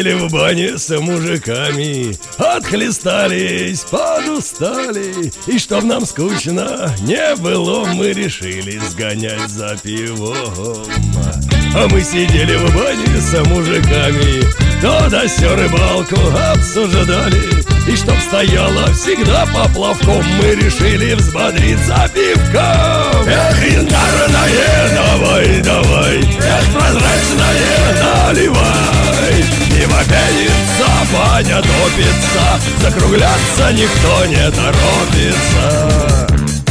сидели в бане с мужиками, отхлестались, подустали, и чтоб нам скучно не было, мы решили сгонять за пивом. А мы сидели в бане с мужиками, то да сё рыбалку обсуждали, и чтоб стояла всегда поплавком, мы решили взбодриться пивком. Эх, янтарное, давай, давай, эх, прозрачное, наливай. Пиво пенится, баня топится, закругляться никто не торопится.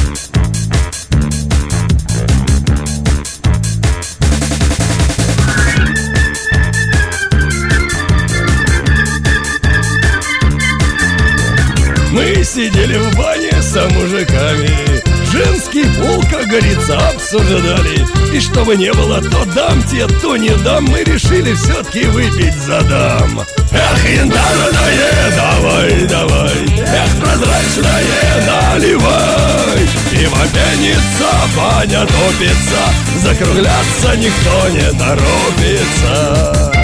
Мы сидели в бане с мужиками, женский пол, как говорится, обсуждали. И чтобы не было то дам те, то не дам, мы решили все-таки выпить за дам. Эх, янтарное, давай, давай, эх, прозрачное, наливай. Пиво пенится, баня топится, закругляться никто не торопится.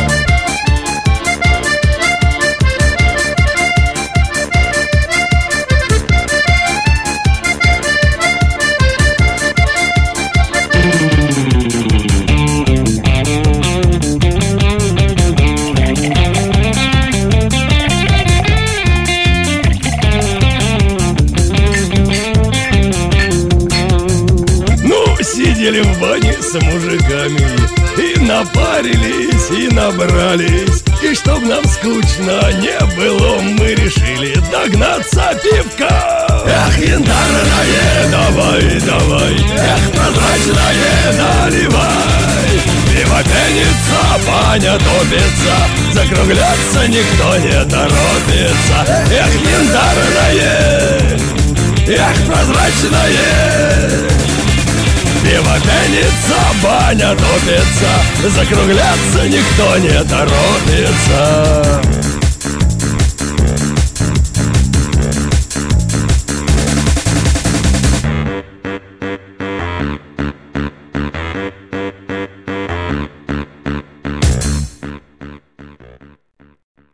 Сидели в бане с мужиками, и напарились, и набрались. И чтоб нам скучно не было, мы решили догнаться пивка. Эх, янтарное, давай, давай, эх, прозрачное, наливай. Пиво пенится, баня топится, закругляться никто не торопится. Эх, янтарное, эх, прозрачное. Пиво пенится, баня топится, закругляться никто не торопится.